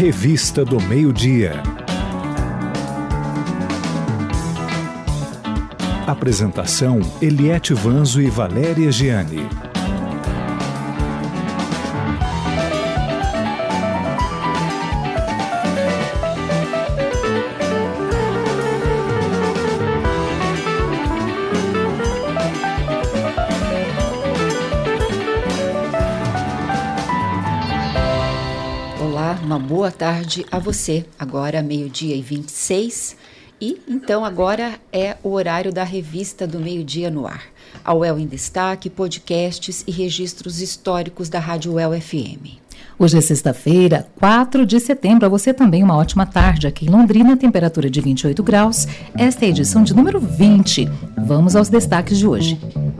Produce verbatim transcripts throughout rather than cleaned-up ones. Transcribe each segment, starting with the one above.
Revista do Meio-Dia. Apresentação: Eliete Vanzo e Valéria Gianni. Uma boa tarde a você, agora meio-dia e vinte e seis, e então agora é o horário da Revista do Meio-Dia no ar. A U E L em Destaque, podcasts e registros históricos da Rádio U E L F M. Hoje é sexta-feira, quatro de setembro. A você também uma ótima tarde aqui em Londrina, temperatura de vinte e oito graus. Esta é a edição de número vinte. Vamos aos destaques de hoje.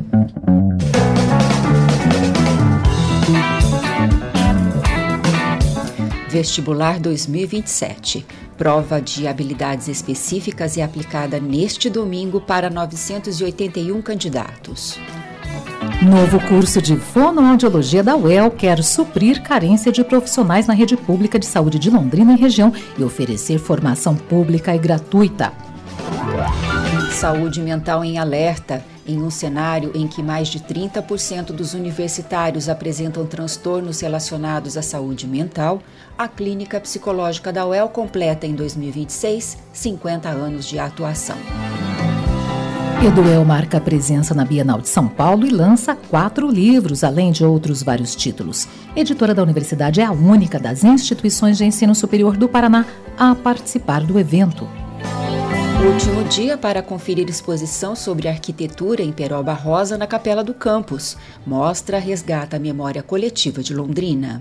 Vestibular dois mil e vinte e sete. Prova de habilidades específicas é aplicada neste domingo para novecentos e oitenta e um candidatos. Novo curso de fonoaudiologia da U E L quer suprir carência de profissionais na rede pública de saúde de Londrina e região e oferecer formação pública e gratuita. Saúde mental em alerta. Em um cenário em que mais de trinta por cento dos universitários apresentam transtornos relacionados à saúde mental, a Clínica Psicológica da U E L completa em dois mil e vinte e seis cinquenta anos de atuação. Eduel marca presença na Bienal de São Paulo e lança quatro livros, além de outros vários títulos. Editora da universidade, é a única das instituições de ensino superior do Paraná a participar do evento. Último dia para conferir exposição sobre arquitetura em Peroba Rosa na Capela do Campus. Mostra resgata a memória coletiva de Londrina.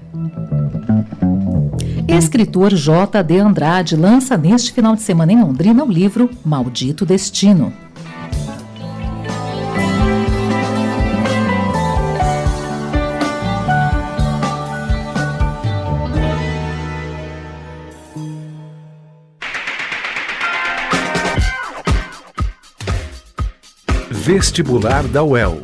Escritor J D Andrade lança neste final de semana em Londrina o livro Maldito Destino. Vestibular da U E L.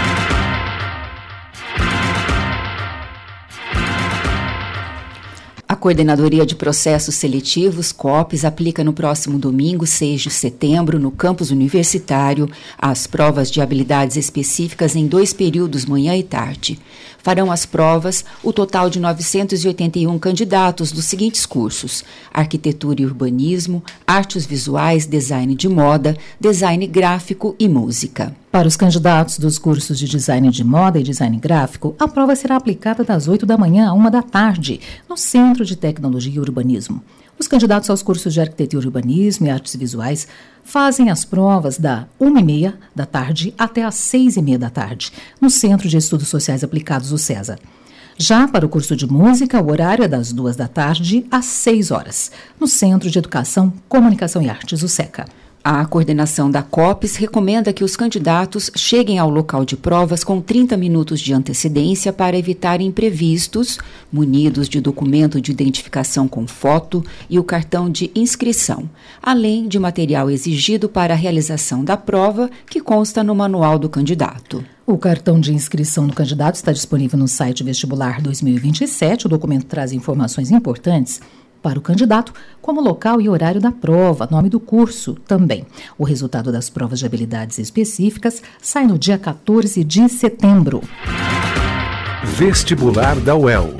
A Coordenadoria de Processos Seletivos, COPS, aplica no próximo domingo, seis de setembro, no campus universitário, as provas de habilidades específicas em dois períodos, manhã e tarde. Farão as provas o total de novecentos e oitenta e um candidatos dos seguintes cursos: Arquitetura e Urbanismo, Artes Visuais, Design de Moda, Design Gráfico e Música. Para os candidatos dos cursos de Design de Moda e Design Gráfico, a prova será aplicada das oito da manhã à uma da tarde, no Centro de Tecnologia e Urbanismo. Os candidatos aos cursos de Arquitetura e Urbanismo e Artes Visuais fazem as provas da uma e meia da tarde até às seis e meia da tarde, no Centro de Estudos Sociais Aplicados, o César. Já para o curso de Música, o horário é das duas da tarde às seis horas, no Centro de Educação, Comunicação e Artes, o SECA. A coordenação da COPS recomenda que os candidatos cheguem ao local de provas com trinta minutos de antecedência para evitar imprevistos, munidos de documento de identificação com foto e o cartão de inscrição, além de material exigido para a realização da prova, que consta no manual do candidato. O cartão de inscrição do candidato está disponível no site Vestibular dois mil e vinte e sete. O documento traz informações importantes para o candidato, como local e horário da prova, nome do curso também. O resultado das provas de habilidades específicas sai no dia quatorze de setembro. Vestibular da U E L.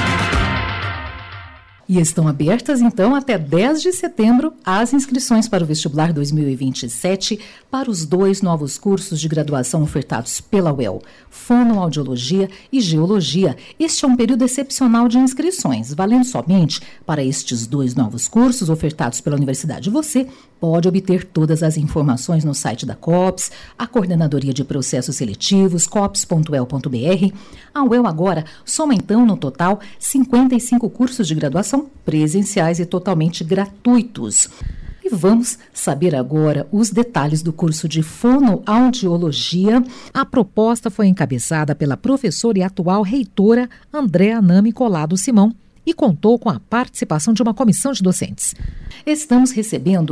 E estão abertas, então, até dez de setembro, as inscrições para o Vestibular dois mil e vinte e sete para os dois novos cursos de graduação ofertados pela U E L, Fonoaudiologia e Geologia. Este é um período excepcional de inscrições, valendo somente para estes dois novos cursos ofertados pela universidade. Você pode obter todas as informações no site da COPS, a Coordenadoria de Processos Seletivos, cops ponto u e l ponto b r. A U E L agora soma, então, no total, cinquenta e cinco cursos de graduação presenciais e totalmente gratuitos. E vamos saber agora os detalhes do curso de Fonoaudiologia. A proposta foi encabeçada pela professora e atual reitora Andréa Nami Colado Simão e contou com a participação de uma comissão de docentes. Estamos recebendo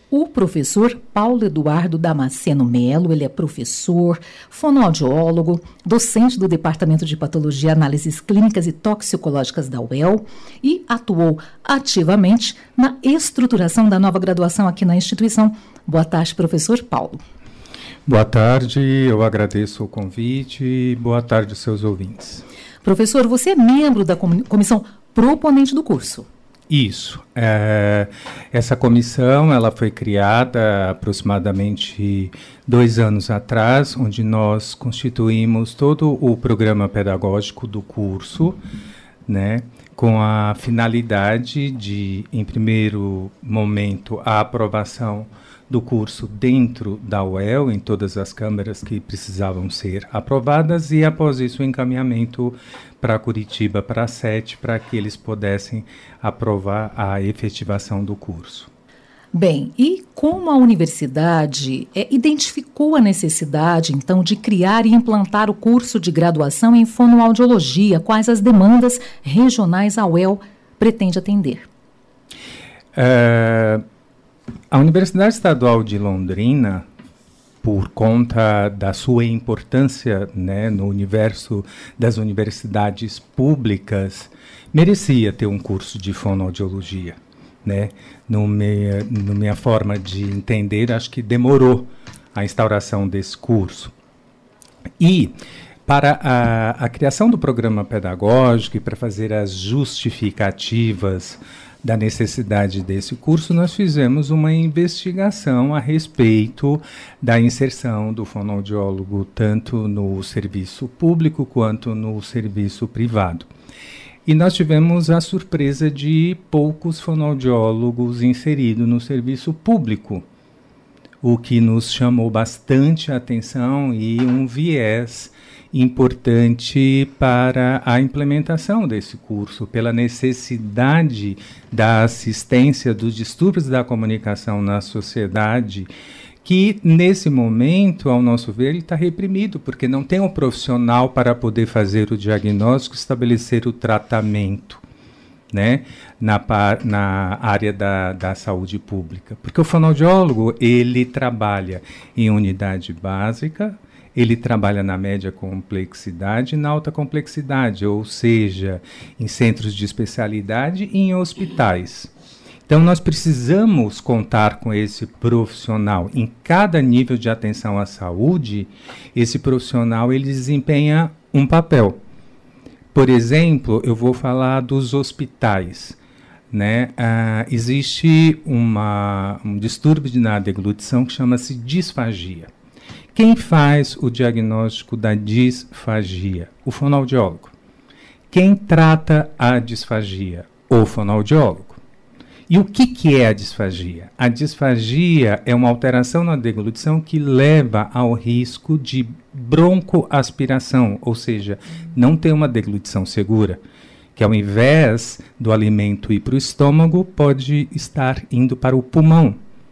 o professor Paulo Eduardo Damasceno Melo. Ele é professor, fonoaudiólogo, docente do Departamento de Patologia, Análises Clínicas e Toxicológicas da U E L e atuou ativamente na estruturação da nova graduação aqui na instituição. Boa tarde, professor Paulo. Boa tarde, eu agradeço o convite e boa tarde aos seus ouvintes. Professor, você é membro da comissão proponente do curso. Isso. É, essa comissão ela foi criada aproximadamente dois anos atrás, onde nós constituímos todo o programa pedagógico do curso, né, com a finalidade de, em primeiro momento, a aprovação do curso dentro da U E L, em todas as câmaras que precisavam ser aprovadas, e após isso o encaminhamento para Curitiba, para a SET, para que eles pudessem aprovar a efetivação do curso. Bem, e como a universidade é, identificou a necessidade, então, de criar e implantar o curso de graduação em fonoaudiologia? Quais as demandas regionais a U E L pretende atender? É, a Universidade Estadual de Londrina, por conta da sua importância, né, no universo das universidades públicas, merecia ter um curso de fonoaudiologia, né? No minha, no minha forma de entender, acho que demorou a instauração desse curso. E para a, a criação do programa pedagógico e para fazer as justificativas da necessidade desse curso, nós fizemos uma investigação a respeito da inserção do fonoaudiólogo tanto no serviço público quanto no serviço privado. E nós tivemos a surpresa de poucos fonoaudiólogos inseridos no serviço público, o que nos chamou bastante a atenção e um viés importante para a implementação desse curso, pela necessidade da assistência dos distúrbios da comunicação na sociedade, que nesse momento, ao nosso ver, ele está reprimido, porque não tem um profissional para poder fazer o diagnóstico, estabelecer o tratamento, né, na, na área da, da saúde pública. Porque o fonoaudiólogo, ele trabalha em unidade básica, ele trabalha na média complexidade e na alta complexidade, ou seja, em centros de especialidade e em hospitais. Então, nós precisamos contar com esse profissional. Em cada nível de atenção à saúde, esse profissional ele desempenha um papel. Por exemplo, eu vou falar dos hospitais, né? Ah, existe uma, um distúrbio na deglutição que chama-se disfagia. Quem faz o diagnóstico da disfagia? O fonoaudiólogo. Quem trata a disfagia? O fonoaudiólogo. E o que, que é a disfagia? A disfagia é uma alteração na deglutição que leva ao risco de broncoaspiração, ou seja, não ter uma deglutição segura, que ao invés do alimento ir para o estômago, pode estar indo para o pulmão.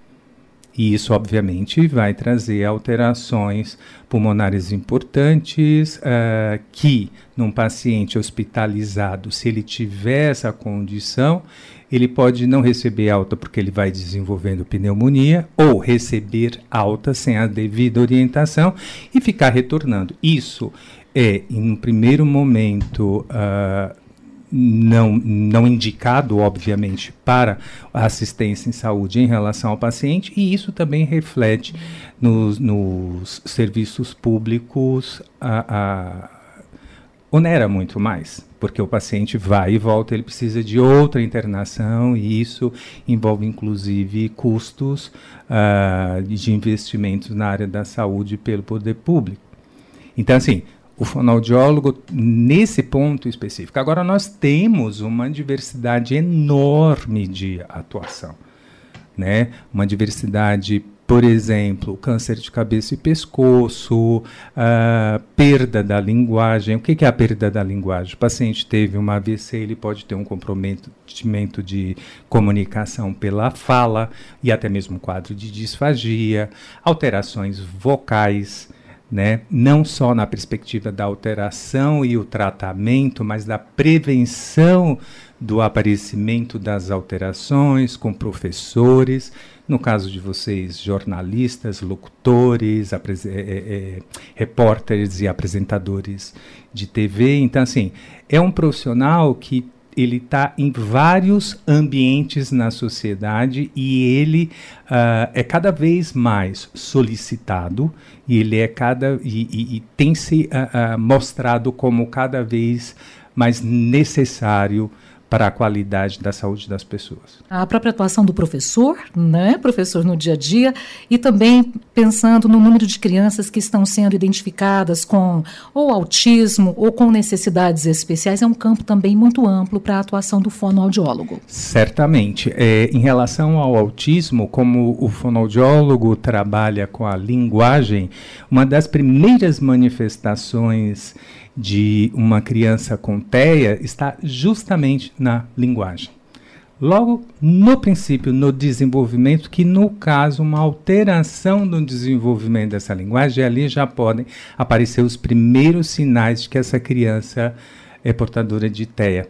E isso, obviamente, vai trazer alterações pulmonares importantes uh, que, num paciente hospitalizado, se ele tiver essa condição, ele pode não receber alta porque ele vai desenvolvendo pneumonia ou receber alta sem a devida orientação e ficar retornando. Isso é, em um primeiro momento, uh, Não, não indicado, obviamente, para a assistência em saúde em relação ao paciente, e isso também reflete nos, nos serviços públicos, a, a, onera muito mais, porque o paciente vai e volta, ele precisa de outra internação, e isso envolve, inclusive, custos uh, de investimentos na área da saúde pelo poder público. Então, assim, o fonoaudiólogo, nesse ponto específico. Agora, nós temos uma diversidade enorme de atuação, né? Uma diversidade, por exemplo, câncer de cabeça e pescoço, uh, perda da linguagem. O que, que é a perda da linguagem? O paciente teve uma A V C, ele pode ter um comprometimento de comunicação pela fala e até mesmo um quadro de disfagia, alterações vocais, né? Não só na perspectiva da alteração e o tratamento, mas da prevenção do aparecimento das alterações com professores, no caso de vocês, jornalistas, locutores, é, é, repórteres e apresentadores de T V. Então, assim, é um profissional que ele está em vários ambientes na sociedade e ele uh, é cada vez mais solicitado e ele é cada e, e, e tem se uh, uh, mostrado como cada vez mais necessário para a qualidade da saúde das pessoas. A própria atuação do professor, né, professor no dia a dia, e também pensando no número de crianças que estão sendo identificadas com ou autismo ou com necessidades especiais, é um campo também muito amplo para a atuação do fonoaudiólogo. Certamente. É, em relação ao autismo, como o fonoaudiólogo trabalha com a linguagem, uma das primeiras manifestações de uma criança com T E A está justamente na linguagem. Logo, no princípio, no desenvolvimento, que no caso, uma alteração do desenvolvimento dessa linguagem, ali já podem aparecer os primeiros sinais de que essa criança é portadora de T E A.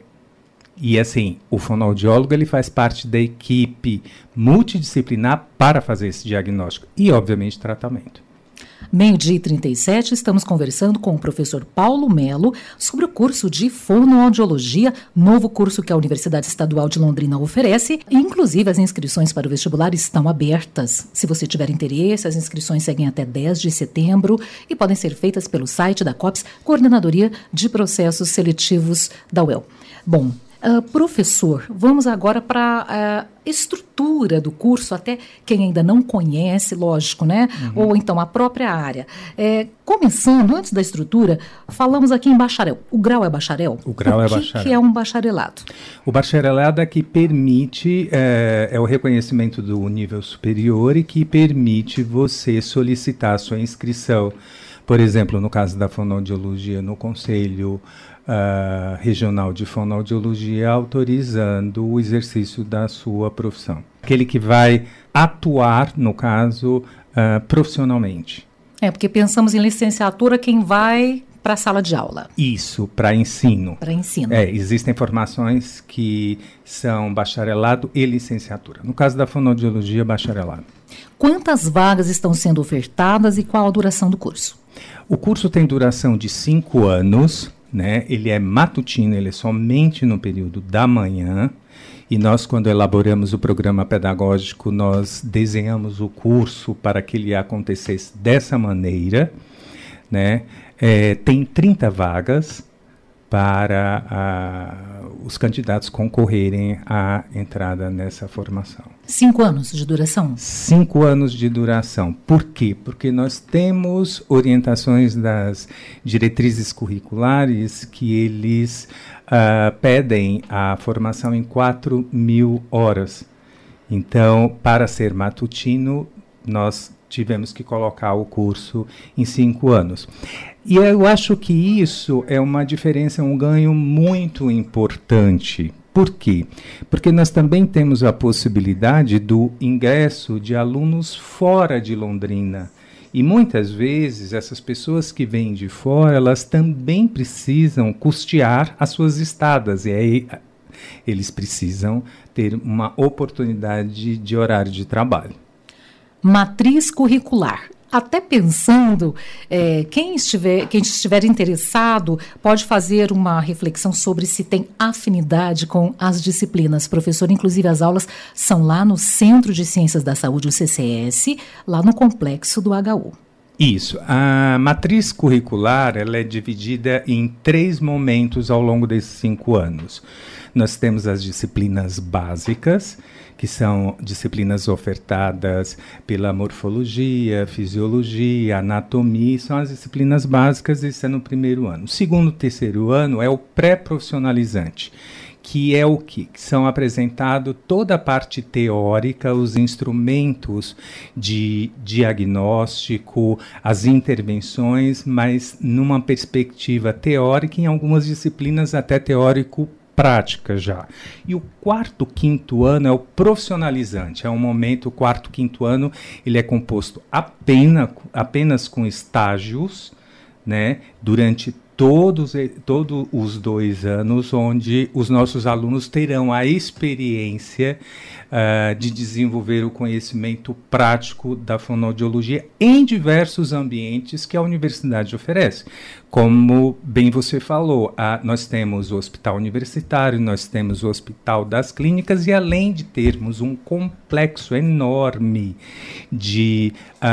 E assim, o fonoaudiólogo ele faz parte da equipe multidisciplinar para fazer esse diagnóstico e, obviamente, tratamento. Meio-dia e trinta e sete, estamos conversando com o professor Paulo Melo sobre o curso de fonoaudiologia, novo curso que a Universidade Estadual de Londrina oferece. E, inclusive, as inscrições para o vestibular estão abertas. Se você tiver interesse, as inscrições seguem até dez de setembro e podem ser feitas pelo site da COPS, Coordenadoria de Processos Seletivos da U E L. Bom, Uh, professor, vamos agora para a uh, estrutura do curso, até quem ainda não conhece, lógico, né? Uhum. Ou então a própria área. É, começando, antes da estrutura, falamos aqui em bacharel. O grau é bacharel? O grau o é que bacharel. O que é um bacharelado? O bacharelado é que permite, é, é o reconhecimento do nível superior e que permite você solicitar a sua inscrição. Por exemplo, no caso da fonoaudiologia, no Conselho Uh, regional de fonoaudiologia, autorizando o exercício da sua profissão. Aquele que vai atuar, no caso, uh, profissionalmente. É, porque pensamos em licenciatura, quem vai para a sala de aula. Isso, para ensino. Para ensino. É, existem formações que são bacharelado e licenciatura. No caso da fonoaudiologia, bacharelado. Quantas vagas estão sendo ofertadas e qual a duração do curso? O curso tem duração de cinco anos, né? Ele é matutino, ele é somente no período da manhã. E nós, quando elaboramos o programa pedagógico, nós desenhamos o curso para que ele acontecesse dessa maneira, né? É, tem trinta vagas para a, os candidatos concorrerem à entrada nessa formação. Cinco anos de duração? Cinco anos de duração. Por quê? Porque nós temos orientações das diretrizes curriculares que eles uh, pedem a formação em quatro mil horas. Então, para ser matutino, nós tivemos que colocar o curso em cinco anos. E eu acho que isso é uma diferença, um ganho muito importante. Por quê? Porque nós também temos a possibilidade do ingresso de alunos fora de Londrina. E muitas vezes essas pessoas que vêm de fora, elas também precisam custear as suas estadas. E aí eles precisam ter uma oportunidade de horário de trabalho. Matriz curricular. Até pensando, é, quem, estiver, quem estiver interessado pode fazer uma reflexão sobre se tem afinidade com as disciplinas. Professor, inclusive as aulas são lá no Centro de Ciências da Saúde, o C C S, lá no complexo do H U. Isso. A matriz curricular ela é dividida em três momentos ao longo desses cinco anos. Nós temos as disciplinas básicas, que são disciplinas ofertadas pela morfologia, fisiologia, anatomia, são as disciplinas básicas, isso é no primeiro ano. O segundo e terceiro ano é o pré-profissionalizante, que é o que? Que são apresentados toda a parte teórica, os instrumentos de diagnóstico, as intervenções, mas numa perspectiva teórica, em algumas disciplinas até teórico prática já. E o quarto, quinto ano é o profissionalizante. É um momento, o quarto, quinto ano, ele é composto apenas, apenas com estágios, né, durante todos, todos os dois anos, onde os nossos alunos terão a experiência uh, de desenvolver o conhecimento prático da fonoaudiologia em diversos ambientes que a universidade oferece. Como bem você falou, a, nós temos o hospital universitário, nós temos o hospital das clínicas, e além de termos um complexo enorme de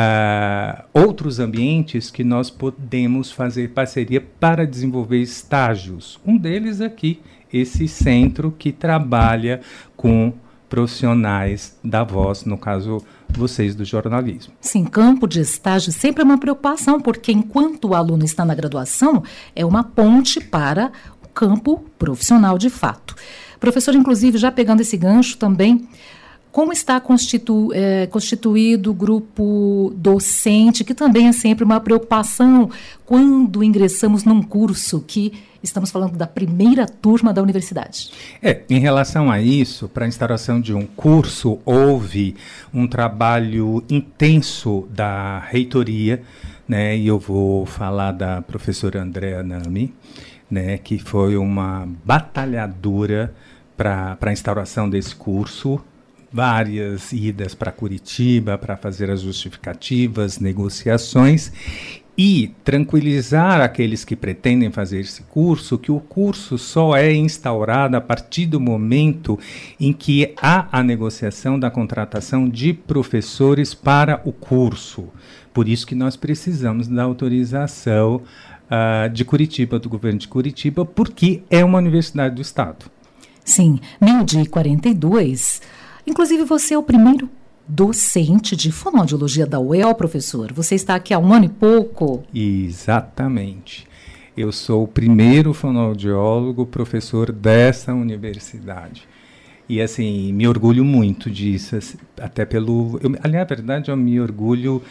uh, outros ambientes que nós podemos fazer parceria para desenvolver estágios. Um deles aqui, esse centro que trabalha com profissionais da voz, no caso, vocês do jornalismo. Sim, campo de estágio sempre é uma preocupação, porque enquanto o aluno está na graduação, é uma ponte para o campo profissional de fato. Professor, inclusive, já pegando esse gancho também, como está constitu, é, constituído o grupo docente, que também é sempre uma preocupação quando ingressamos num curso que estamos falando da primeira turma da universidade? É, em relação a isso, para a instauração de um curso, houve um trabalho intenso da reitoria, né, e eu vou falar da professora Andréa Nami, né, que foi uma batalhadora para a instauração desse curso. Várias idas para Curitiba para fazer as justificativas, negociações e tranquilizar aqueles que pretendem fazer esse curso que o curso só é instaurado a partir do momento em que há a negociação da contratação de professores para o curso. Por isso que nós precisamos da autorização uh, de Curitiba, do governo de Curitiba, porque é uma universidade do Estado. Sim, meio-dia e quarenta e dois... Inclusive, você é o primeiro docente de fonoaudiologia da U E L, professor. Você está aqui há um ano e pouco. Exatamente. Eu sou o primeiro fonoaudiólogo professor dessa universidade. E, assim, me orgulho muito disso, até pelo... Eu, aliás, na verdade, eu me orgulho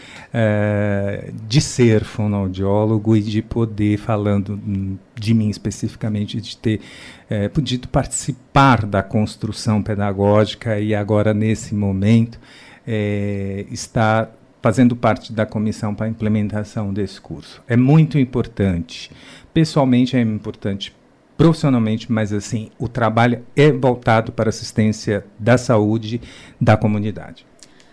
é, de ser fonoaudiólogo e de poder, falando de mim especificamente, de ter é, podido participar da construção pedagógica e agora, nesse momento, é, estar fazendo parte da comissão para a implementação desse curso. É muito importante. Pessoalmente, é importante profissionalmente, mas assim, o trabalho é voltado para a assistência da saúde da comunidade.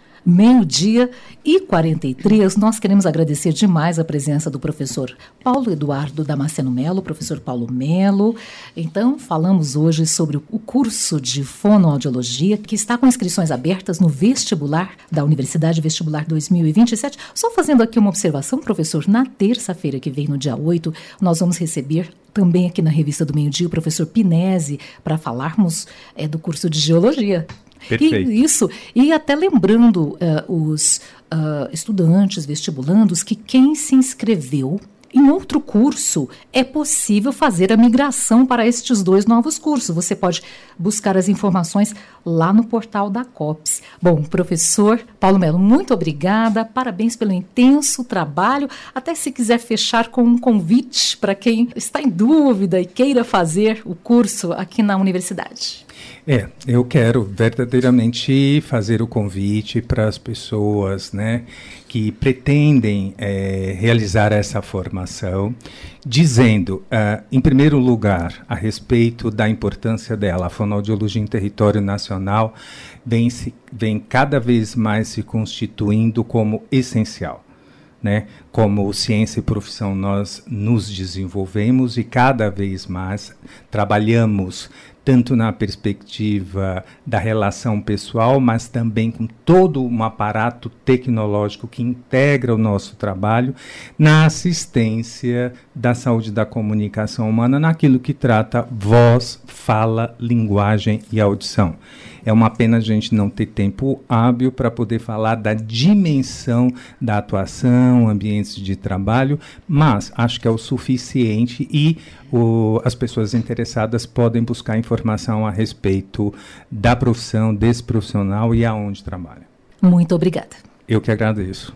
Meio-dia e quarenta e três, nós queremos agradecer demais a presença do professor Paulo Eduardo Damasceno Melo, professor Paulo Melo. Então, falamos hoje sobre o curso de fonoaudiologia, que está com inscrições abertas no vestibular da Universidade Vestibular dois mil e vinte e sete. Só fazendo aqui uma observação, professor, na terça-feira que vem, no dia oito, nós vamos receber também aqui na Revista do Meio-Dia o professor Pinese para falarmos é, do curso de Geologia. Perfeito. E isso, e até lembrando uh, os uh, estudantes, vestibulandos, que quem se inscreveu em outro curso, é possível fazer a migração para estes dois novos cursos. Você pode buscar as informações lá no portal da COPS. Bom, professor Paulo Melo, muito obrigada, parabéns pelo intenso trabalho. Até se quiser fechar com um convite para quem está em dúvida e queira fazer o curso aqui na universidade. É, eu quero verdadeiramente fazer o convite para as pessoas, né, que pretendem é, realizar essa formação, dizendo, uh, em primeiro lugar, a respeito da importância dela. A fonoaudiologia em território nacional vem, se, vem cada vez mais se constituindo como essencial. Né? Como ciência e profissão, nós nos desenvolvemos e cada vez mais trabalhamos tanto na perspectiva da relação pessoal, mas também com todo um aparato tecnológico que integra o nosso trabalho na assistência da saúde da comunicação humana, naquilo que trata voz, fala, linguagem e audição. É uma pena a gente não ter tempo hábil para poder falar da dimensão da atuação, ambientes de trabalho, mas acho que é o suficiente e o, as pessoas interessadas podem buscar informação a respeito da profissão, desse profissional e aonde trabalha. Muito obrigada. Eu que agradeço.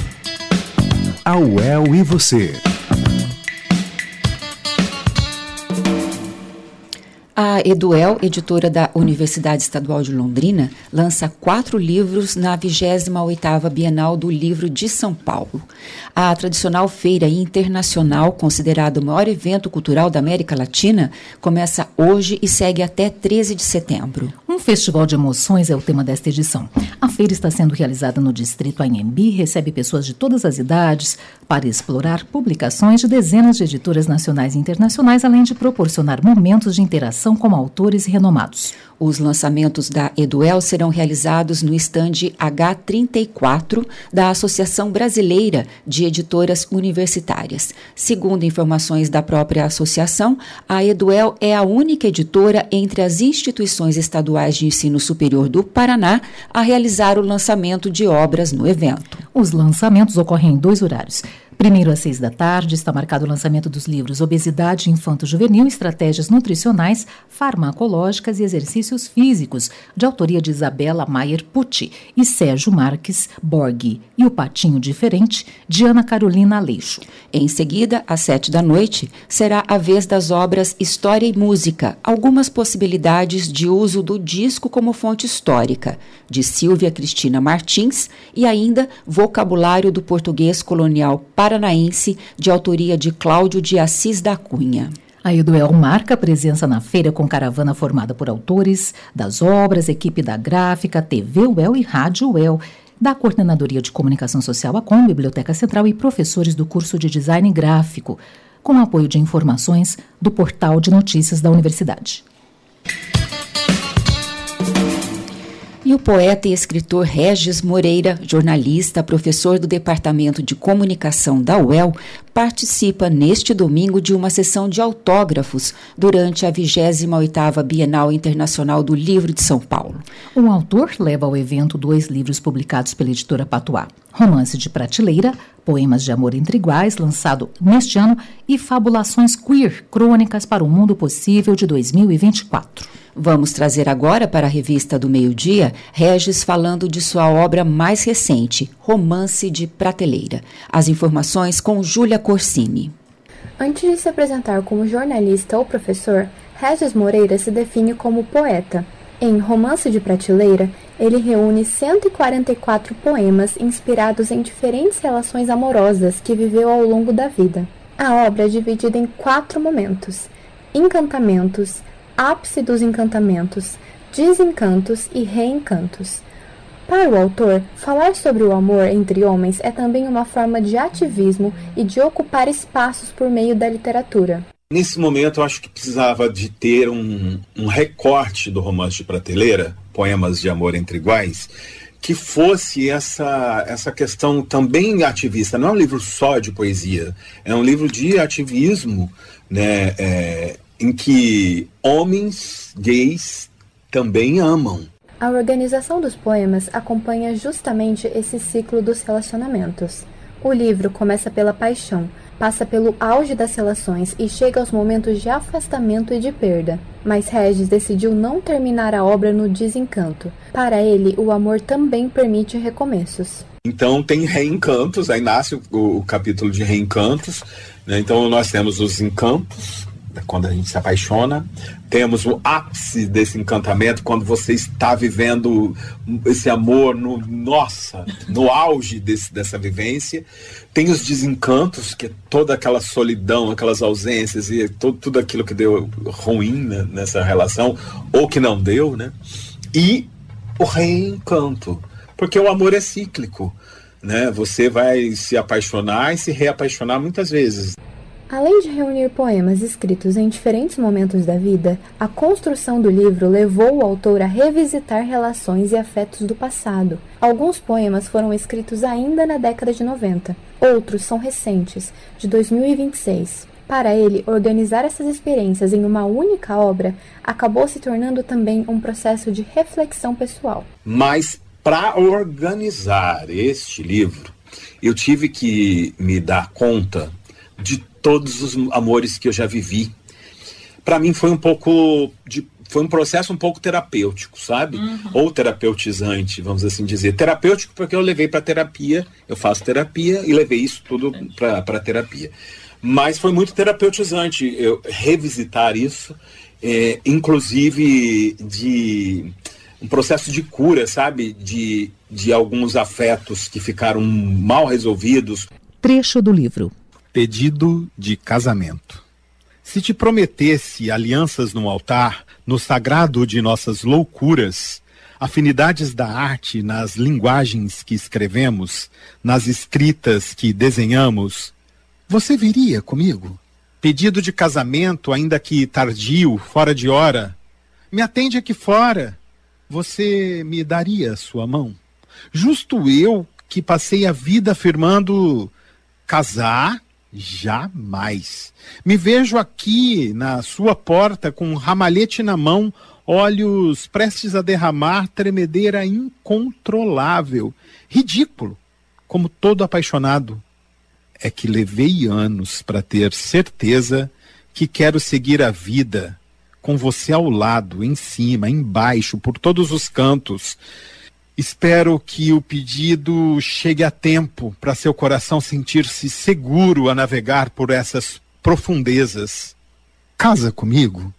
A U E L e você. A Eduel, editora da Universidade Estadual de Londrina, lança quatro livros na vigésima oitava Bienal do Livro de São Paulo. A tradicional feira internacional, considerada o maior evento cultural da América Latina, começa hoje e segue até treze de setembro. Um festival de emoções é o tema desta edição. A feira está sendo realizada no distrito Anhembi e recebe pessoas de todas as idades para explorar publicações de dezenas de editoras nacionais e internacionais, além de proporcionar momentos de interação com autores renomados. Os lançamentos da Eduel serão realizados no estande agá trinta e quatro da Associação Brasileira de Editoras Universitárias. Segundo informações da própria associação, a Eduel é a única editora entre as instituições estaduais de ensino superior do Paraná a realizar o lançamento de obras no evento. Os lançamentos ocorrem em dois horários. Primeiro às seis da tarde está marcado o lançamento dos livros Obesidade Infanto-Juvenil, Estratégias Nutricionais, Farmacológicas e Exercícios Físicos, de autoria de Isabela Maier Pucci e Sérgio Marques Borghi, e O Patinho Diferente, de Ana Carolina Aleixo. Em seguida, às sete da noite, será a vez das obras História e Música, algumas possibilidades de uso do disco como fonte histórica, de Silvia Cristina Martins, e ainda Vocabulário do Português Colonial Paranaense, de autoria de Cláudio de Assis da Cunha. A Eduel marca a presença na feira com caravana formada por autores das obras, equipe da gráfica, T V U E L e Rádio U E L, da Coordenadoria de Comunicação Social A C O M, Biblioteca Central e professores do curso de Design Gráfico, com apoio de informações do portal de notícias da Universidade. E o poeta e escritor Regis Moreira, jornalista, professor do Departamento de Comunicação da U E L, participa neste domingo de uma sessão de autógrafos durante a vigésima oitava Bienal Internacional do Livro de São Paulo. O autor leva ao evento dois livros publicados pela editora Patuá: Romance de Prateleira, Poemas de Amor Entre Iguais, lançado neste ano, e Fabulações Queer, Crônicas para o Mundo Possível, de dois mil e vinte e quatro. Vamos trazer agora para a Revista do Meio-Dia, Regis falando de sua obra mais recente, Romance de Prateleira. As informações com Júlia Corsini. Antes de se apresentar como jornalista ou professor, Regis Moreira se define como poeta. Em Romance de Prateleira, ele reúne cento e quarenta e quatro poemas inspirados em diferentes relações amorosas que viveu ao longo da vida. A obra é dividida em quatro momentos: encantamentos, ápice dos encantamentos, desencantos e reencantos. Para o autor, falar sobre o amor entre homens é também uma forma de ativismo e de ocupar espaços por meio da literatura. Nesse momento, eu acho que precisava de ter um, um recorte do Romance de Prateleira, Poemas de Amor Entre Iguais, que fosse essa, essa questão também ativista. Não é um livro só de poesia, é um livro de ativismo, né, é, em que homens gays também amam. A organização dos poemas acompanha justamente esse ciclo dos relacionamentos. O livro começa pela paixão, passa pelo auge das relações e chega aos momentos de afastamento e de perda. Mas Regis decidiu não terminar a obra no desencanto. Para ele, o amor também permite recomeços. Então tem reencantos, aí nasce o, o capítulo de reencantos, né? Então nós temos os encantos, quando a gente se apaixona, temos o ápice desse encantamento, quando você está vivendo esse amor no, nossa, no auge desse, dessa vivência. Tem os desencantos, que é toda aquela solidão, aquelas ausências e todo, tudo aquilo que deu ruim, né, nessa relação, ou que não deu, né? E o reencanto, porque o amor é cíclico, né? Você vai se apaixonar e se reapaixonar muitas vezes. Além de reunir poemas escritos em diferentes momentos da vida, a construção do livro levou o autor a revisitar relações e afetos do passado. Alguns poemas foram escritos ainda na década de noventa, outros são recentes, de dois mil e vinte e seis. Para ele, organizar essas experiências em uma única obra acabou se tornando também um processo de reflexão pessoal. Mas para organizar este livro, eu tive que me dar conta de todos os amores que eu já vivi. Para mim foi um pouco de, foi um processo um pouco terapêutico, sabe? Uhum. Ou terapeutizante, vamos assim dizer. Terapêutico porque eu levei para terapia, eu faço terapia e levei isso tudo para terapia. Mas foi muito terapeutizante eu revisitar isso é, inclusive de um processo de cura, sabe, de, de alguns afetos que ficaram mal resolvidos. Trecho do livro. Pedido de casamento. Se te prometesse alianças no altar, no sagrado de nossas loucuras, afinidades da arte nas linguagens que escrevemos, nas escritas que desenhamos, você viria comigo? Pedido de casamento, ainda que tardio, fora de hora, me atende aqui fora, você me daria sua mão? Justo eu que passei a vida afirmando casar, jamais. Me vejo aqui na sua porta com um ramalhete na mão, olhos prestes a derramar tremedeira incontrolável. Ridículo, como todo apaixonado. É que levei anos para ter certeza que quero seguir a vida com você ao lado, em cima, embaixo, por todos os cantos. Espero que o pedido chegue a tempo para seu coração sentir-se seguro a navegar por essas profundezas. Casa comigo?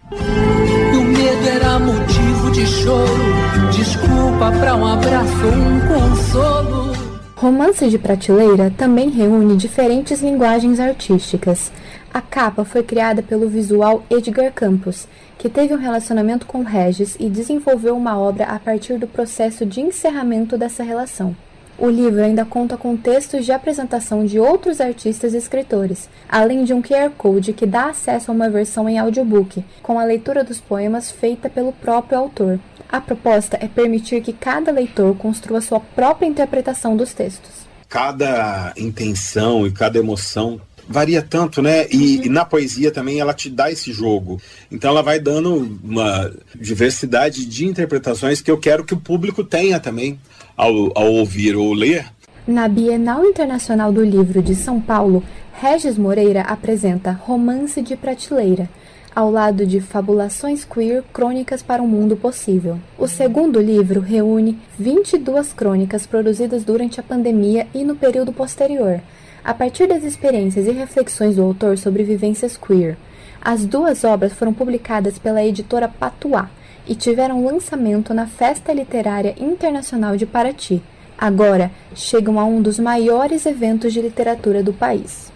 E o medo era motivo de choro, desculpa para um abraço ou um consolo. Romance de Prateleira também reúne diferentes linguagens artísticas. A capa foi criada pelo visual Edgar Campos, que teve um relacionamento com Regis e desenvolveu uma obra a partir do processo de encerramento dessa relação. O livro ainda conta com textos de apresentação de outros artistas e escritores, além de um Q R Code que dá acesso a uma versão em audiobook, com a leitura dos poemas feita pelo próprio autor. A proposta é permitir que cada leitor construa sua própria interpretação dos textos. Cada intenção e cada emoção varia tanto, né? E, e na poesia também ela te dá esse jogo. Então ela vai dando uma diversidade de interpretações que eu quero que o público tenha também ao, ao ouvir ou ler. Na Bienal Internacional do Livro de São Paulo, Regis Moreira apresenta Romance de Prateleira, ao lado de Fabulações Queer, Crônicas para um Mundo Possível. O segundo livro reúne vinte e duas crônicas produzidas durante a pandemia e no período posterior, a partir das experiências e reflexões do autor sobre vivências queer. As duas obras foram publicadas pela editora Patuá e tiveram lançamento na Festa Literária Internacional de Paraty. Agora, chegam a um dos maiores eventos de literatura do país.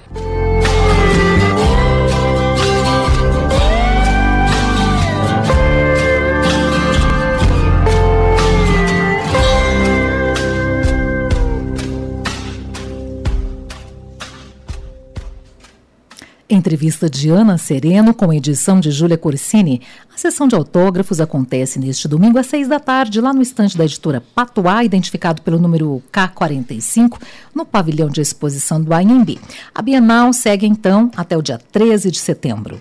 Entrevista de Ana Sereno com edição de Júlia Corsini. A sessão de autógrafos acontece neste domingo às seis da tarde, lá no estande da editora Patuá, identificado pelo número K quarenta e cinco, no pavilhão de exposição do Anhembi. A Bienal segue então até o dia treze de setembro.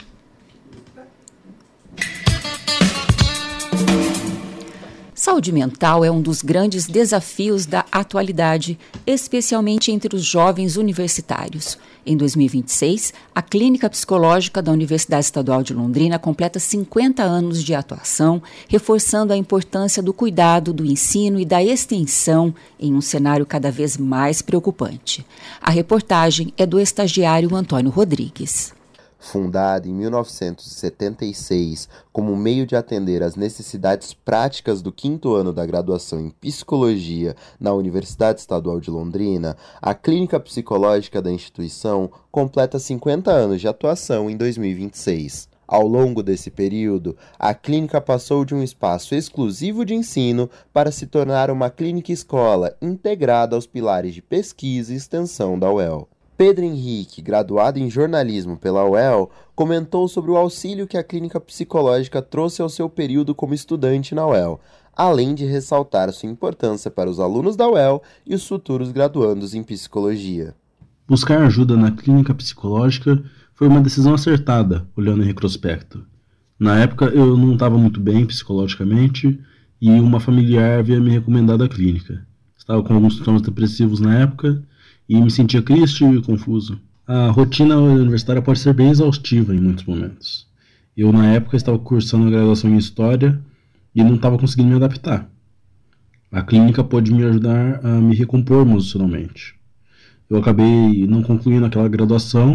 Saúde mental é um dos grandes desafios da atualidade, especialmente entre os jovens universitários. Em dois mil e vinte e seis, a Clínica Psicológica da Universidade Estadual de Londrina completa cinquenta anos de atuação, reforçando a importância do cuidado, do ensino e da extensão em um cenário cada vez mais preocupante. A reportagem é do estagiário Antônio Rodrigues. Fundada em mil novecentos e setenta e seis como meio de atender às necessidades práticas do quinto ano da graduação em Psicologia na Universidade Estadual de Londrina, a Clínica Psicológica da instituição completa cinquenta anos de atuação em dois mil e vinte e seis. Ao longo desse período, a clínica passou de um espaço exclusivo de ensino para se tornar uma clínica-escola integrada aos pilares de pesquisa e extensão da U E L. Pedro Henrique, graduado em jornalismo pela U E L, comentou sobre o auxílio que a clínica psicológica trouxe ao seu período como estudante na U E L, além de ressaltar sua importância para os alunos da U E L e os futuros graduandos em psicologia. Buscar ajuda na clínica psicológica foi uma decisão acertada, olhando em retrospecto. Na época eu não estava muito bem psicologicamente e uma familiar havia me recomendado a clínica. Estava com alguns sintomas depressivos na época e me sentia triste e confuso. A rotina universitária pode ser bem exaustiva em muitos momentos. Eu, na época, estava cursando a graduação em História e não estava conseguindo me adaptar. A clínica pôde me ajudar a me recompor emocionalmente. Eu acabei não concluindo aquela graduação,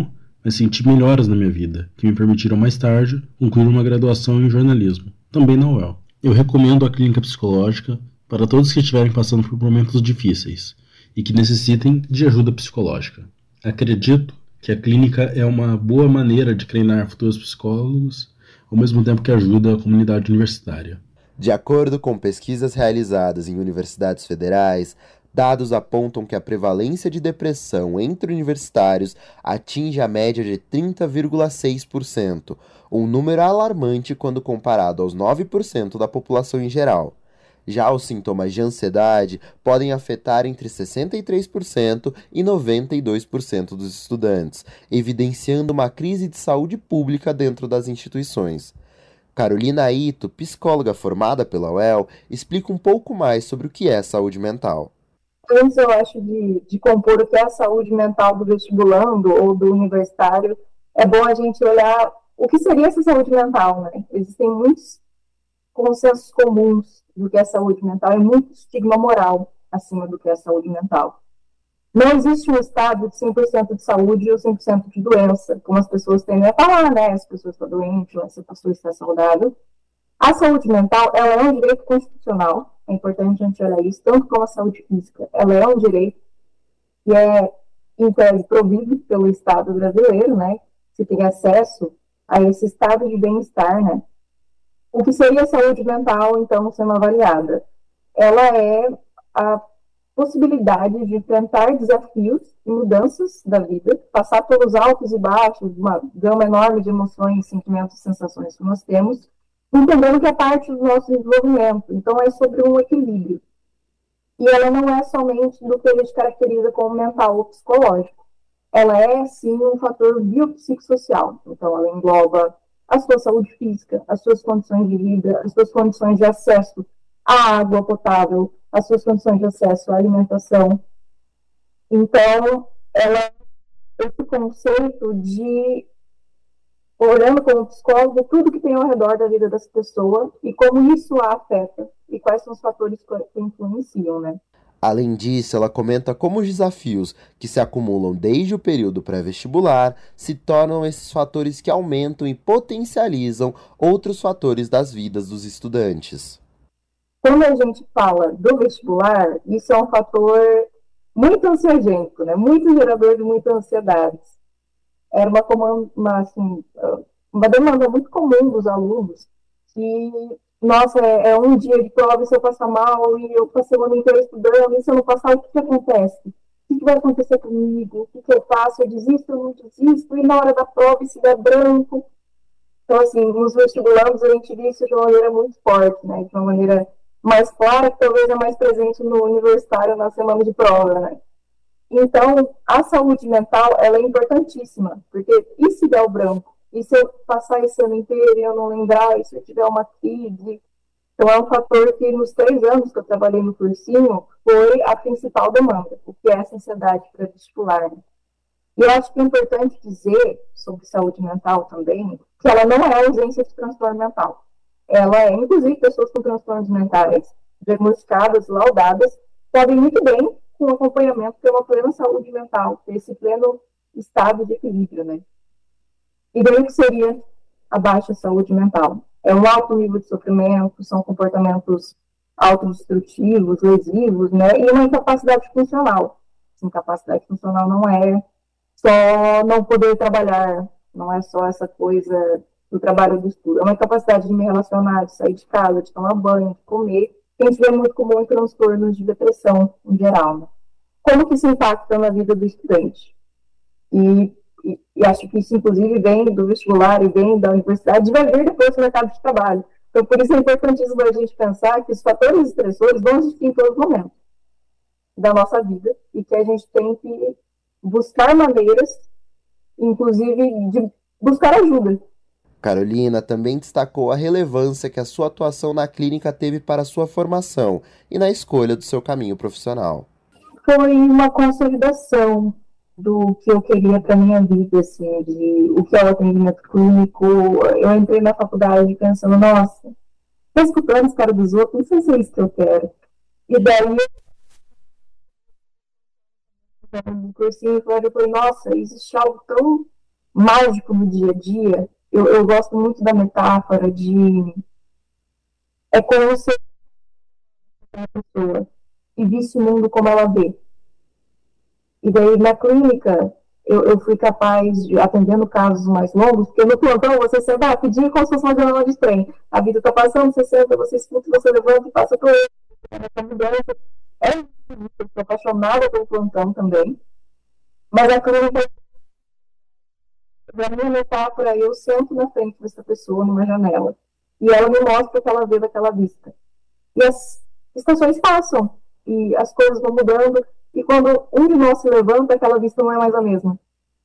mas senti melhoras na minha vida, que me permitiram mais tarde concluir uma graduação em jornalismo, também na U E L. Eu recomendo a clínica psicológica para todos que estiverem passando por momentos difíceis e que necessitem de ajuda psicológica. Acredito que a clínica é uma boa maneira de treinar futuros psicólogos, ao mesmo tempo que ajuda a comunidade universitária. De acordo com pesquisas realizadas em universidades federais, dados apontam que a prevalência de depressão entre universitários atinge a média de trinta vírgula seis por cento, um número alarmante quando comparado aos nove por cento da população em geral. Já os sintomas de ansiedade podem afetar entre sessenta e três por cento e noventa e dois por cento dos estudantes, evidenciando uma crise de saúde pública dentro das instituições. Carolina Ito, psicóloga formada pela U E L, explica um pouco mais sobre o que é saúde mental. Antes, eu acho, de, de compor o que é a saúde mental do vestibulando ou do universitário, é bom a gente olhar o que seria essa saúde mental, né? Existem muitos consensos comuns do que é saúde mental e muito estigma moral acima do que é saúde mental. Não existe um estado de cem por cento de saúde ou cem por cento de doença, como as pessoas tendem a falar, né? Essa pessoa está doente, ou essa pessoa está saudável. A saúde mental, ela é um direito constitucional, é importante a gente olhar isso, tanto como a saúde física, ela é um direito que é, em tese, provido pelo Estado brasileiro, né? Se tem acesso a esse estado de bem-estar, né? O que seria a saúde mental, então, sendo avaliada? Ela é a possibilidade de enfrentar desafios e mudanças da vida, passar pelos altos e baixos, uma gama enorme de emoções, sentimentos e sensações que nós temos, entendendo que é parte do nosso desenvolvimento. Então, é sobre um equilíbrio. E ela não é somente do que a gente caracteriza como mental ou psicológico. Ela é, sim, um fator biopsicossocial. Então, ela engloba a sua saúde física, as suas condições de vida, as suas condições de acesso à água potável, as suas condições de acesso à alimentação. Então, ela, esse conceito de, olhando como psicólogo, tudo que tem ao redor da vida das pessoas e como isso a afeta e quais são os fatores que influenciam, né? Além disso, ela comenta como os desafios que se acumulam desde o período pré-vestibular se tornam esses fatores que aumentam e potencializam outros fatores das vidas dos estudantes. Quando a gente fala do vestibular, isso é um fator muito ansiogênico, né? Muito gerador de muita ansiedade. Era uma, uma, assim, uma demanda muito comum dos alunos que, nossa, é, é um dia de prova e se eu passar mal e eu passei o ano inteiro estudando e se eu não passar, o que, que acontece? O que, que vai acontecer comigo? O que, que eu faço? Eu desisto, eu não desisto? E na hora da prova, se der branco? Então, assim, nos vestibulandos a gente vê isso de uma maneira muito forte, né? De uma maneira mais clara, que talvez é mais presente no universitário na semana de prova, né? Então, a saúde mental, ela é importantíssima, porque e se der o branco? E se eu passar esse ano inteiro e eu não lembrar, e se eu tiver uma crise? Então, é um fator que nos três anos que eu trabalhei no cursinho, foi a principal demanda, o que é essa ansiedade pré-vestibular. E eu acho que é importante dizer, sobre saúde mental também, que ela não é a ausência de transtorno mental. Ela é, inclusive, pessoas com transtornos mentais diagnosticadas, laudadas, podem muito bem, com acompanhamento, ter uma plena saúde mental, ter esse pleno estado de equilíbrio, né? E daí o que seria a baixa saúde mental? É um alto nível de sofrimento, são comportamentos autodestrutivos, lesivos, né? E uma incapacidade funcional. Incapacidade funcional não é só não poder trabalhar, não é só essa coisa do trabalho do estudo. É uma incapacidade de me relacionar, de sair de casa, de tomar banho, de comer, que a gente vê muito comum em transtornos de depressão, em geral, né? Como que isso impacta na vida do estudante? E, e, e acho que isso, inclusive, vem do vestibular e vem da universidade, e vai vir depois do mercado de trabalho. Então, por isso é importantíssimo a gente pensar que os fatores estressores vão existir em todos os momentos da nossa vida e que a gente tem que buscar maneiras, inclusive, de buscar ajuda. Carolina também destacou a relevância que a sua atuação na clínica teve para a sua formação e na escolha do seu caminho profissional. Foi uma consolidação do que eu queria para a minha vida, assim, de o que é o atendimento clínico. Eu entrei na faculdade pensando, nossa, tô escutando os caras dos outros, não sei se é isso que eu quero. E daí, no cursinho, eu falei, nossa, existe algo tão mágico no dia a dia, eu, eu gosto muito da metáfora de é como você é a pessoa e visse o mundo como ela vê. E daí, na clínica, eu, eu fui capaz de, atendendo casos mais longos, porque no plantão você senta, ah, pedir como se fosse uma janela de trem. A vida está passando, você senta, você escuta, você levanta e passa por ele. É isso, eu sou apaixonada pelo plantão também. Mas a clínica, para minha metáfora, eu sento na frente dessa pessoa, numa janela, e ela me mostra o que ela vê daquela vista. E as estações passam, e as coisas vão mudando, e quando um de nós se levanta, aquela vista não é mais a mesma.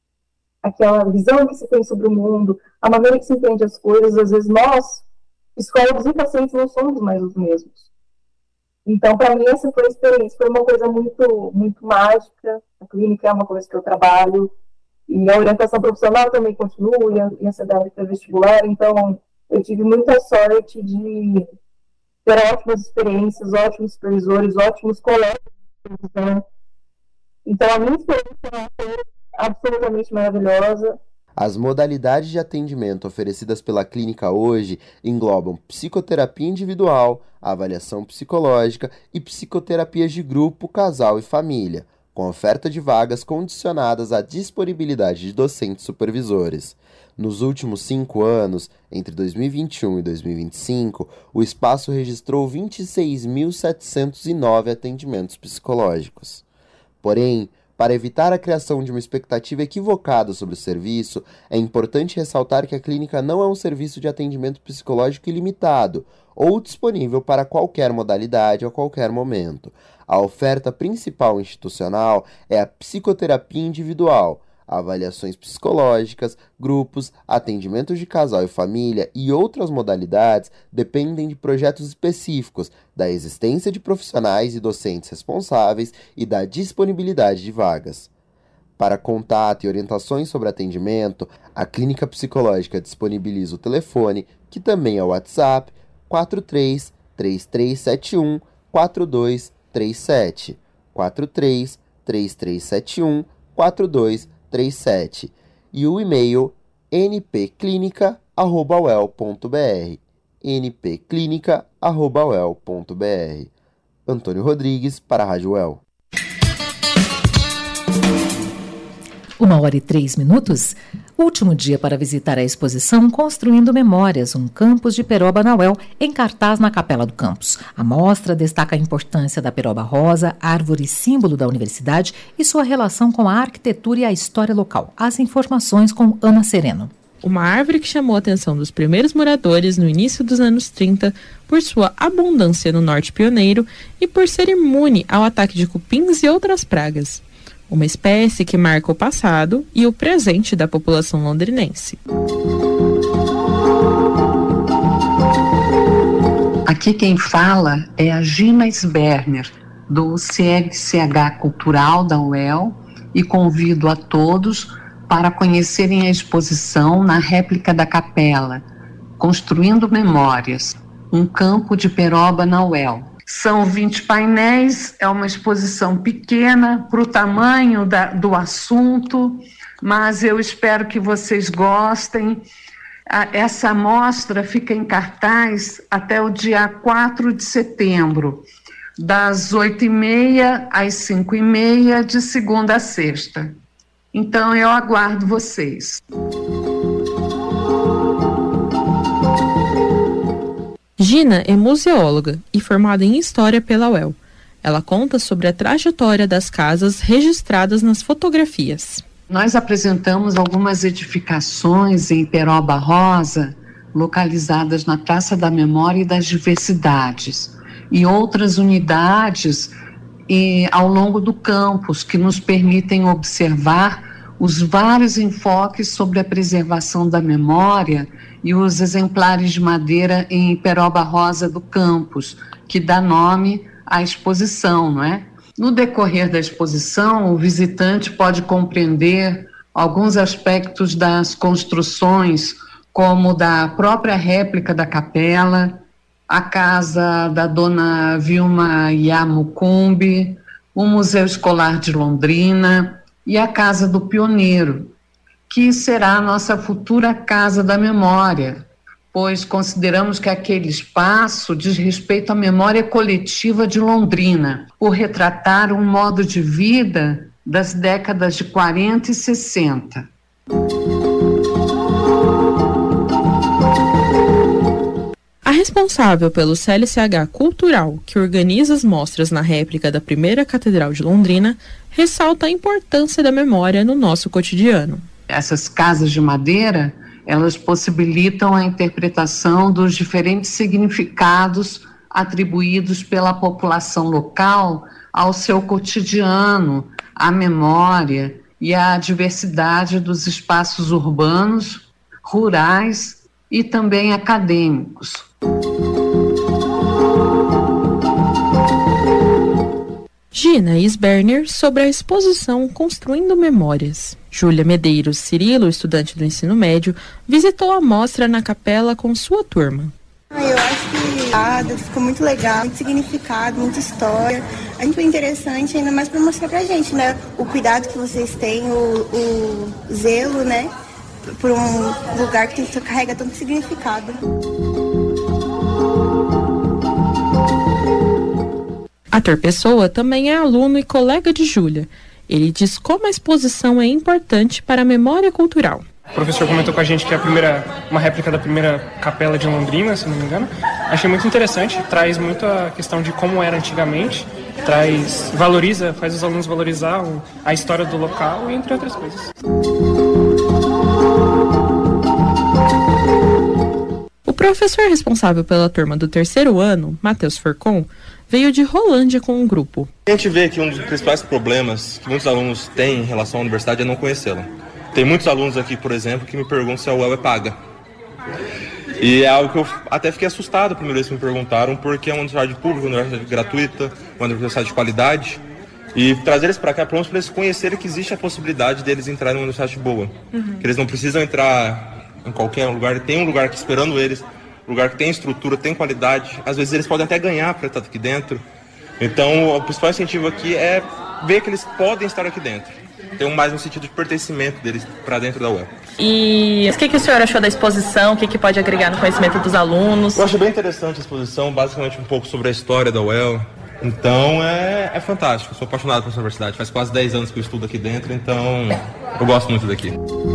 Aquela visão que se tem sobre o mundo, a maneira que se entende as coisas, às vezes nós, psicólogos e pacientes, não somos mais os mesmos. Então, para mim, essa foi a experiência, foi uma coisa muito, muito mágica. A clínica é uma coisa que eu trabalho, e a orientação profissional também continua, e a C D F vestibular, então eu tive muita sorte de ter ótimas experiências, ótimos supervisores, ótimos colegas de supervisão. Então, a minha experiência foi absolutamente maravilhosa. As modalidades de atendimento oferecidas pela clínica hoje englobam psicoterapia individual, avaliação psicológica e psicoterapias de grupo, casal e família, com oferta de vagas condicionadas à disponibilidade de docentes supervisores. Nos últimos cinco anos, entre dois mil e vinte e um e dois mil e vinte e cinco, o espaço registrou vinte e seis mil setecentos e nove atendimentos psicológicos. Porém, para evitar a criação de uma expectativa equivocada sobre o serviço, é importante ressaltar que a clínica não é um serviço de atendimento psicológico ilimitado ou disponível para qualquer modalidade a qualquer momento. A oferta principal institucional é a psicoterapia individual, avaliações psicológicas, grupos, atendimentos de casal e família e outras modalidades dependem de projetos específicos, da existência de profissionais e docentes responsáveis e da disponibilidade de vagas. Para contato e orientações sobre atendimento, a Clínica Psicológica disponibiliza o telefone, que também é o WhatsApp, quatro três três três sete um quatro dois três sete, quatro três três três sete um quatro dois três sete, e o e-mail n p clinica arroba u e l ponto b r, n p clinica arroba u e l ponto b r. Antônio Rodrigues, para a Rádio U E L. Uma hora e três minutos. Último dia para visitar a exposição Construindo Memórias, um campus de peroba na U E L, em cartaz na Capela do Campus. A mostra destaca a importância da peroba rosa, árvore símbolo da universidade, e sua relação com a arquitetura e a história local. As informações com Ana Sereno. Uma árvore que chamou a atenção dos primeiros moradores no início dos anos trinta por sua abundância no norte pioneiro e por ser imune ao ataque de cupins e outras pragas. Uma espécie que marca o passado e o presente da população londrinense. Aqui quem fala é a Gina Sberner, do C L C H Cultural da U E L, e convido a todos para conhecerem a exposição na réplica da capela, Construindo Memórias, um campo de peroba na U E L. São vinte painéis, é uma exposição pequena para o tamanho da, do assunto, mas eu espero que vocês gostem. Essa mostra fica em cartaz até o dia quatro de setembro, das oito e meia às cinco e meia, de segunda a sexta. Então, eu aguardo vocês. Gina é museóloga e formada em História pela U E L. Ela conta sobre a trajetória das casas registradas nas fotografias. Nós apresentamos algumas edificações em peroba rosa, localizadas na Praça da Memória e das Diversidades, e outras unidades e, ao longo do campus, que nos permitem observar os vários enfoques sobre a preservação da memória e os exemplares de madeira em peroba rosa do campus, que dá nome à exposição, não é? No decorrer da exposição, o visitante pode compreender alguns aspectos das construções, como da própria réplica da capela, a casa da dona Vilma Yamucumbi, o Museu Escolar de Londrina e a Casa do Pioneiro, que será a nossa futura Casa da Memória, pois consideramos que aquele espaço diz respeito à memória coletiva de Londrina, por retratar um modo de vida das décadas de quarenta e sessenta. A responsável pelo C L C H Cultural, que organiza as mostras na réplica da primeira Catedral de Londrina, ressalta a importância da memória no nosso cotidiano. Essas casas de madeira, elas possibilitam a interpretação dos diferentes significados atribuídos pela população local ao seu cotidiano, à memória e à diversidade dos espaços urbanos, rurais e também acadêmicos. Gina Isberner sobre a exposição Construindo Memórias. Júlia Medeiros Cirilo, estudante do ensino médio, visitou a mostra na capela com sua turma. Eu acho que ah, ficou muito legal, muito significado, muita história. É muito interessante, ainda mais para mostrar pra gente, né? O cuidado que vocês têm, o, o zelo, né? Por um lugar que tem, carrega tanto significado. Arthur Pessoa também é aluno e colega de Júlia. Ele diz como a exposição é importante para a memória cultural. O professor comentou com a gente que é a primeira, uma réplica da primeira capela de Londrina, se não me engano. Achei muito interessante, traz muito a questão de como era antigamente, traz, valoriza, faz os alunos valorizar o, a história do local, entre outras coisas. O professor responsável pela turma do terceiro ano, Matheus Forcon, veio de Rolândia com um grupo. A gente vê que um dos principais problemas que muitos alunos têm em relação à universidade é não conhecê-la. Tem muitos alunos aqui, por exemplo, que me perguntam se a U E L é paga. E é algo que eu até fiquei assustado a primeira vez que me perguntaram, porque é uma universidade pública, uma universidade gratuita, uma universidade de qualidade. E trazer eles para cá para eles conhecerem que existe a possibilidade deles entrarem numa universidade boa. Uhum. Que eles não precisam entrar em qualquer lugar, tem um lugar aqui esperando eles, lugar que tem estrutura, tem qualidade. Às vezes eles podem até ganhar para estar aqui dentro. Então o principal incentivo aqui é ver que eles podem estar aqui dentro. Tem mais um sentido de pertencimento deles para dentro da U E L. E o que, que o senhor achou da exposição? O que, que pode agregar no conhecimento dos alunos? Eu achei bem interessante a exposição, basicamente um pouco sobre a história da U E L. Então é, é fantástico, eu sou apaixonado por essa universidade. Faz quase dez anos que eu estudo aqui dentro, então eu gosto muito daqui.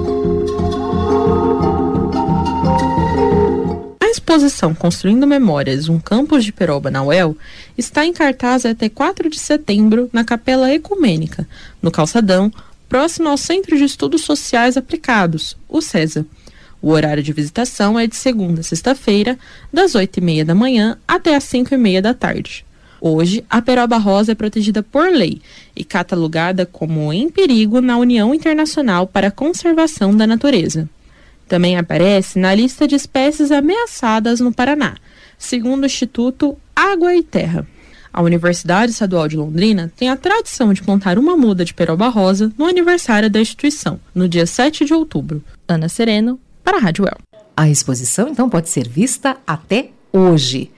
A exposição Construindo Memórias, um campus de Peroba na U E L, está em cartaz até quatro de setembro na Capela Ecumênica, no Calçadão, próximo ao Centro de Estudos Sociais Aplicados, o CESA. O horário de visitação é de segunda a sexta-feira, das oito e meia da manhã até as cinco e meia da tarde. Hoje, a Peroba Rosa é protegida por lei e catalogada como em perigo na União Internacional para a Conservação da Natureza. Também aparece na lista de espécies ameaçadas no Paraná, segundo o Instituto Água e Terra. A Universidade Estadual de Londrina tem a tradição de plantar uma muda de peroba rosa no aniversário da instituição, no dia sete de outubro. Ana Sereno, para a Rádio U E L. A exposição, então, pode ser vista até hoje.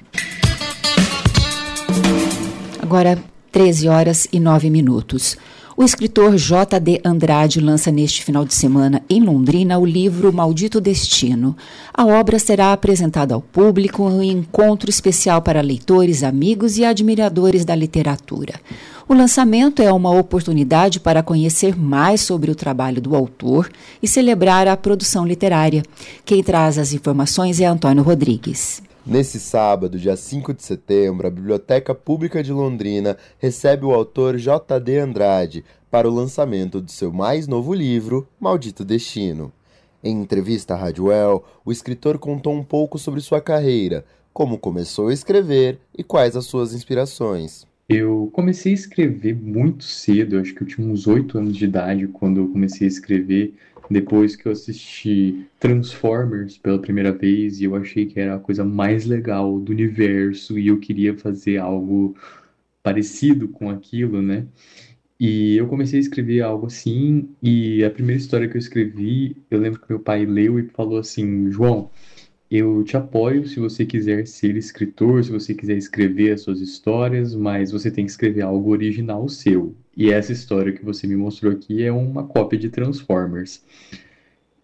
Agora, treze horas e nove minutos. O escritor J D Andrade lança neste final de semana, em Londrina, o livro Maldito Destino. A obra será apresentada ao público em um encontro especial para leitores, amigos e admiradores da literatura. O lançamento é uma oportunidade para conhecer mais sobre o trabalho do autor e celebrar a produção literária. Quem traz as informações é Antônio Rodrigues. Nesse sábado, dia cinco de setembro, a Biblioteca Pública de Londrina recebe o autor J D Andrade para o lançamento de seu mais novo livro, Maldito Destino. Em entrevista à Rádio U E L, o escritor contou um pouco sobre sua carreira, como começou a escrever e quais as suas inspirações. Eu comecei a escrever muito cedo, acho que eu tinha uns oito anos de idade quando eu comecei a escrever, depois que eu assisti Transformers pela primeira vez, e eu achei que era a coisa mais legal do universo, e eu queria fazer algo parecido com aquilo, né? E eu comecei a escrever algo assim, e a primeira história que eu escrevi, eu lembro que meu pai leu e falou assim: João, eu te apoio se você quiser ser escritor, se você quiser escrever as suas histórias, mas você tem que escrever algo original seu. E essa história que você me mostrou aqui é uma cópia de Transformers.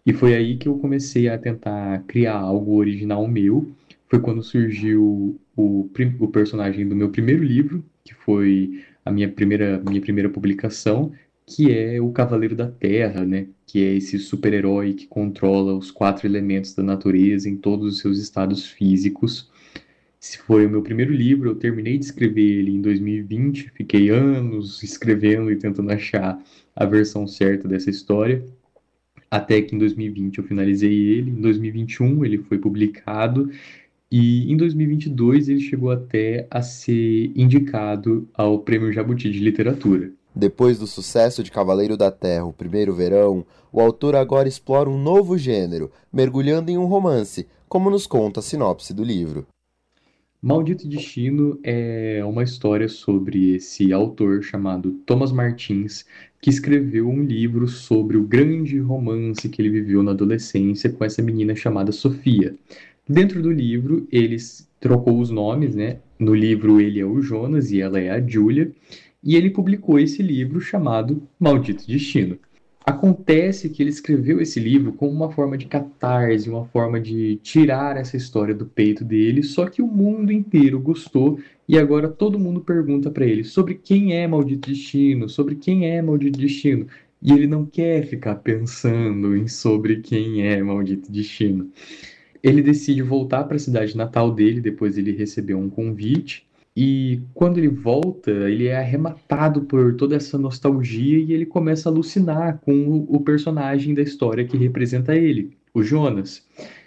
E foi aí que eu comecei a tentar criar algo original meu. Foi quando surgiu o, o personagem do meu primeiro livro, que foi a minha primeira, minha primeira publicação, que é o Cavaleiro da Terra, né? Que é esse super-herói que controla os quatro elementos da natureza em todos os seus estados físicos. Esse foi o meu primeiro livro, eu terminei de escrever ele em dois mil e vinte, fiquei anos escrevendo e tentando achar a versão certa dessa história, até que em dois mil e vinte eu finalizei ele, em dois mil e vinte e um ele foi publicado, e em dois mil e vinte e dois ele chegou até a ser indicado ao Prêmio Jabuti de Literatura. Depois do sucesso de Cavaleiro da Terra, O Primeiro Verão, o autor agora explora um novo gênero, mergulhando em um romance, como nos conta a sinopse do livro. Maldito Destino é uma história sobre esse autor chamado Thomas Martins, que escreveu um livro sobre o grande romance que ele viveu na adolescência com essa menina chamada Sofia. Dentro do livro, ele trocou os nomes, né? No livro ele é o Jonas e ela é a Júlia, e ele publicou esse livro chamado Maldito Destino. Acontece que ele escreveu esse livro como uma forma de catarse, uma forma de tirar essa história do peito dele, só que o mundo inteiro gostou e agora todo mundo pergunta para ele sobre quem é Maldito Destino, sobre quem é Maldito Destino, e ele não quer ficar pensando em sobre quem é Maldito Destino. Ele decide voltar para a cidade natal dele, depois ele recebeu um convite, e quando ele volta, ele é arrematado por toda essa nostalgia e ele começa a alucinar com o personagem da história que representa ele, o Jonas.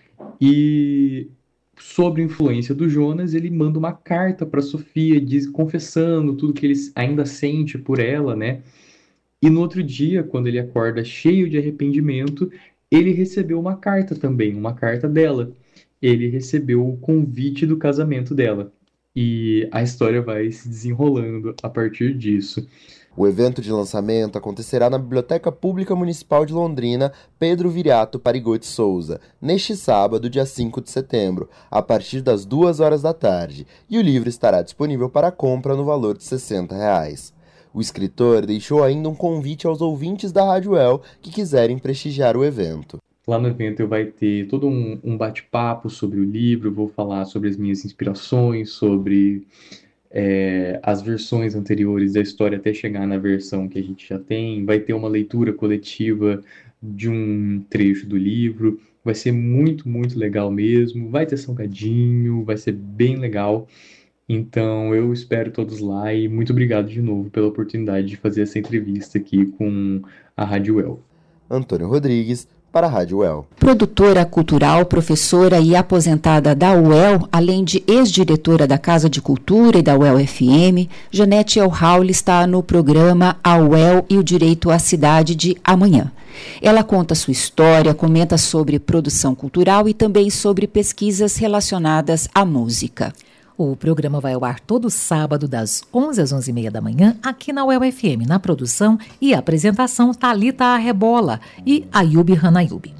E sob a influência do Jonas, ele manda uma carta para Sofia, diz, confessando tudo que ele ainda sente por ela, né? E no outro dia, quando ele acorda cheio de arrependimento, ele recebeu uma carta também, uma carta dela. Ele recebeu o convite do casamento dela. E a história vai se desenrolando a partir disso. O evento de lançamento acontecerá na Biblioteca Pública Municipal de Londrina Pedro Viriato Parigotti Souza, neste sábado, dia cinco de setembro, a partir das duas horas da tarde, e o livro estará disponível para compra no valor de sessenta reais. O escritor deixou ainda um convite aos ouvintes da Rádio El que quiserem prestigiar o evento. Lá no evento vai ter todo um, um bate-papo sobre o livro, vou falar sobre as minhas inspirações, sobre é, as versões anteriores da história até chegar na versão que a gente já tem. Vai ter uma leitura coletiva de um trecho do livro. Vai ser muito, muito legal mesmo. Vai ter salgadinho, vai ser bem legal. Então eu espero todos lá e muito obrigado de novo pela oportunidade de fazer essa entrevista aqui com a Rádio El. Antônio Rodrigues, para a Rádio U E L. Produtora cultural, professora e aposentada da U E L, além de ex-diretora da Casa de Cultura e da U E L F M, Janete Elhaule está no programa A U E L e o Direito à Cidade de Amanhã. Ela conta sua história, comenta sobre produção cultural e também sobre pesquisas relacionadas à música. O programa vai ao ar todo sábado, das onze às onze e meia da manhã, aqui na U E L F M, na produção e apresentação Thalita Arrebola e Ayubi Hanayubi.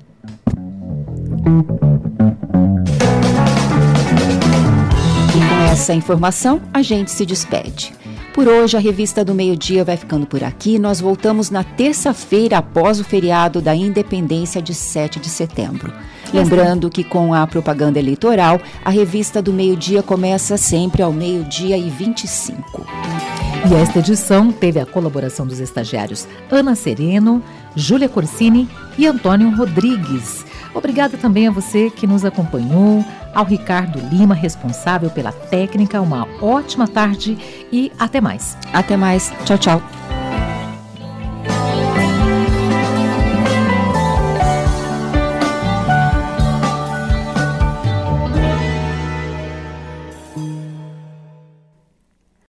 E com essa informação, a gente se despede. Por hoje, a Revista do Meio-Dia vai ficando por aqui. Nós voltamos na terça-feira, após o feriado da Independência de sete de setembro. Lembrando que com a propaganda eleitoral, a Revista do Meio-Dia começa sempre ao meio-dia e vinte e cinco. E esta edição teve a colaboração dos estagiários Ana Sereno, Júlia Corsini e Antônio Rodrigues. Obrigada também a você que nos acompanhou, ao Ricardo Lima, responsável pela técnica. Uma ótima tarde e até mais. Até mais. Tchau, tchau.